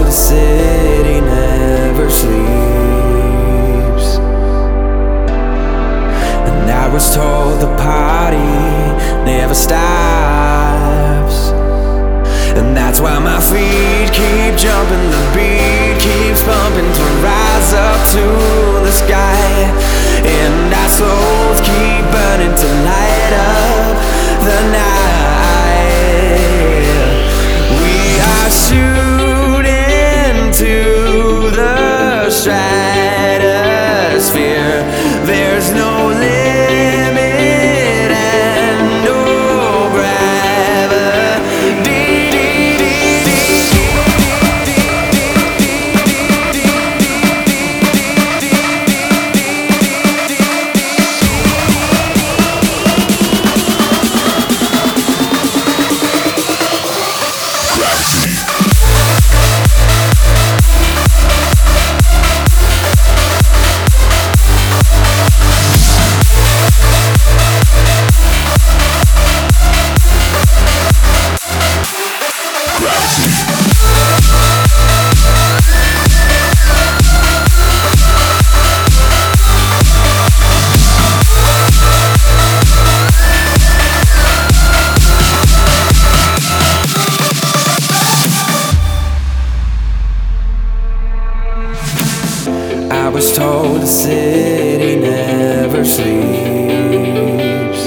the city never sleeps, and I was told the party never stops. And that's why my feet keep jumping, the beat keeps pumping to rise up to the sky. And our souls keep burning to light up the night. We are shooting to the stratosphere. There's no limit and no gravity. I was told the city never sleeps,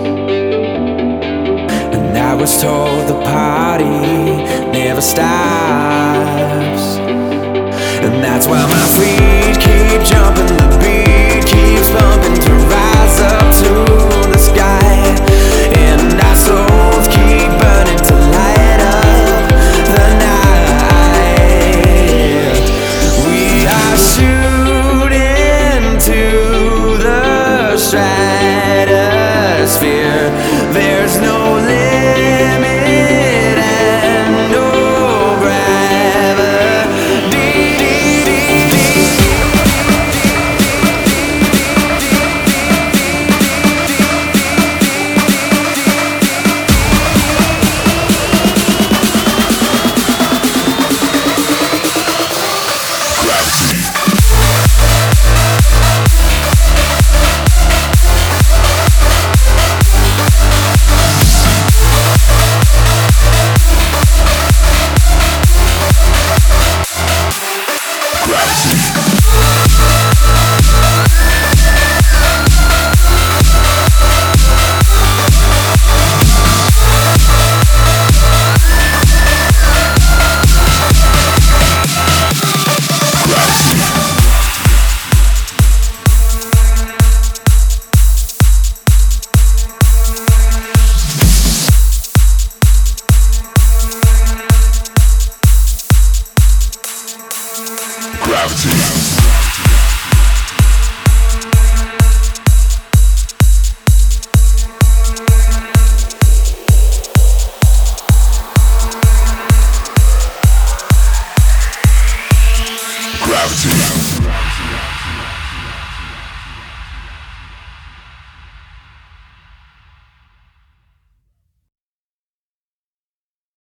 and I was told the party never stops. And that's why my feet keep jumping, the beat keeps pumping to rise up to the sky. And our souls keep burning to light up the night. We are shooting to the stratosphere. There's no limit and no gravity. Gravity.